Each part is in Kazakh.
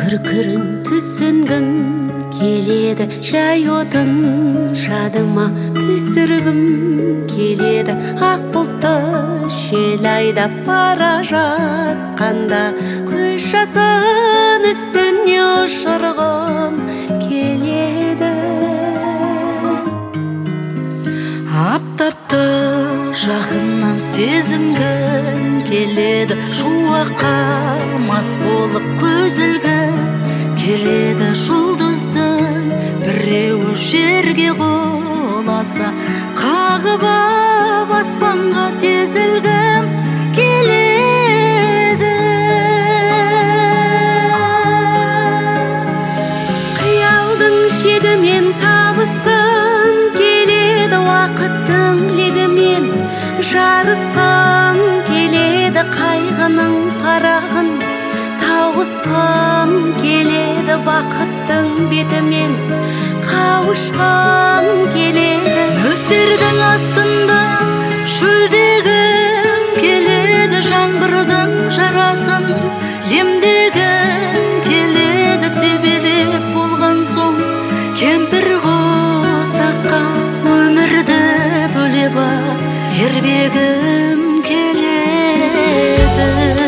күркірін түсінгім келеді, жай отын жадыма түсіргім келеді. Ақ бұлтты жел айдап бара жатқанда, көз жасын үстіне ұшырғым келеді. Аптапты жақыннан сезінгім келеді, шуаққа мас болып көзілгім келеді. Жұлдыздың біреуі жерге құласа, қағып ап аспанға тезілгім келеді. Қиялдың шегімен табысқым келеді, уақыттың легімен жарысқым келеді. Қайғының парағын тауысқым келеді, бақыттың бетімен қауышқым келеді. Нөсердің астында шөлдегім келеді, жаңбырдың жарасын емдегім келеді. Себелеп болған соң кемпір қосаққа өмірді бөлеп ап тербегім келеді.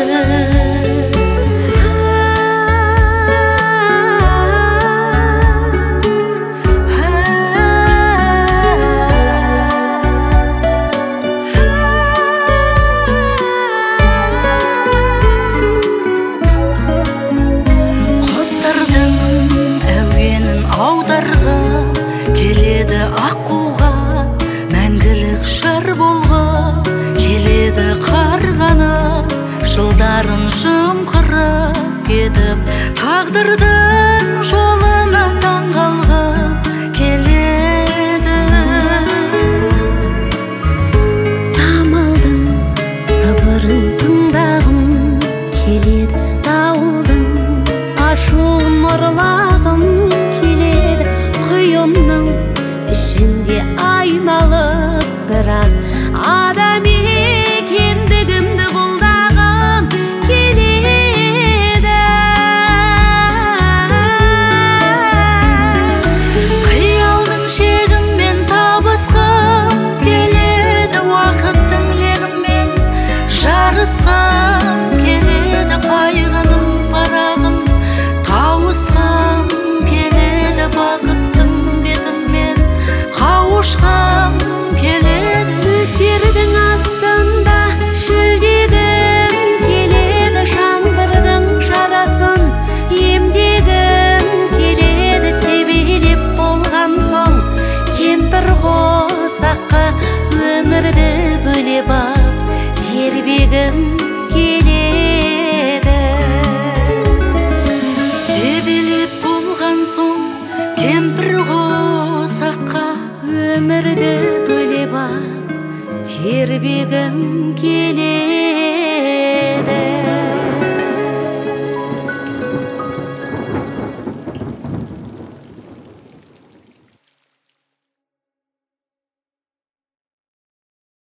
Құстардың әуенін аударғы келеді, аққуға мәңгілік жар болғы келеді. Қарғаны жылдарын жымқырып кетіп, тағдырдың жолына таңғалғы келеді. Самалдың сыбырын тыңдағым келеді, дауылдың ашуын ұрлағым келеді. Құйынның ішінде айналып біраз адам екендігімді бұлдағым келеді. Қиялдың шегімен табысқым келеді, уақыттың легімен жарысқым келеді. Қайғының парағын тауысқым келеді, бақыттың бетімен қауышқым келеді. Нөсердің астында шөлдегім келеді, жаңбырдың жарасын емдегім келеді. Себелеп болған соң кемпір қосаққа өмірді бөлеп ап тербегім келеді. Себелеп болған соң кемпір қосаққа өмірді бөлеп ап тербегім келеді.